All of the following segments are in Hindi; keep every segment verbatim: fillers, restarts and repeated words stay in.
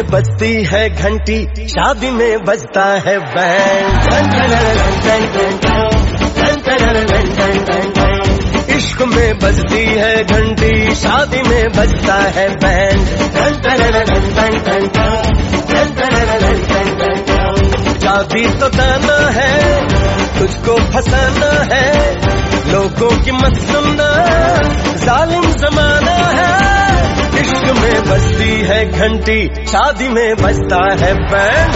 बजती है घंटी, शादी में बजता है बैंड। इश्क में बजती है घंटी, शादी में बजता है बैंड। शादी तो दाना है, तुझको फसाना है, लोगों की मत सुनना, जालिम जमाना है। इश्क में बजती है घंटी, शादी में बजता है बैंड।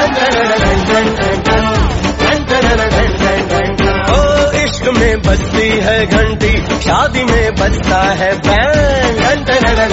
ओ इश्क में बजती है घंटी, शादी में बजता है बैंड।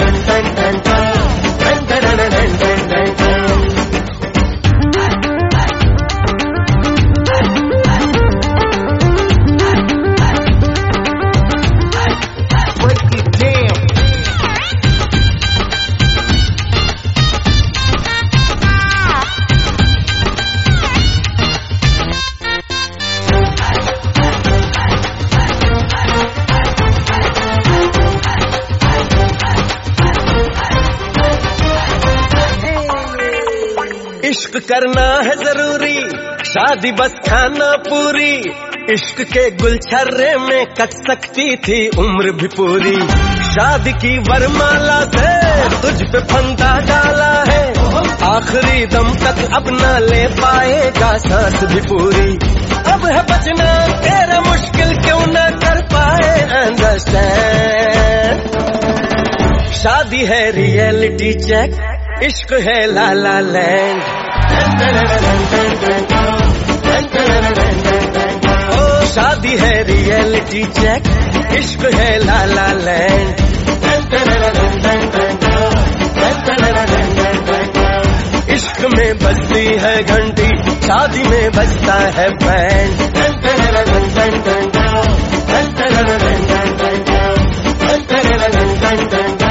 इश्क करना है जरूरी, शादी बस खाना पूरी। इश्क के गुलछर्रे में कट सकती थी उम्र भी पूरी। शादी की वरमाला से तुझ पे फंदा डाला है, आखिरी दम तक अब न ले पाएगा सांस भी पूरी। अब है बचना तेरा मुश्किल, क्यों न कर पाए अंडरस्टैंड। शादी है रियलिटी चेक, इश्क है ला ला लैंड। ओ शादी है रियलिटी चेक, इश्क है ला ला लैंड। इश्क में बजती है घंटी, शादी में बजता है बैंड।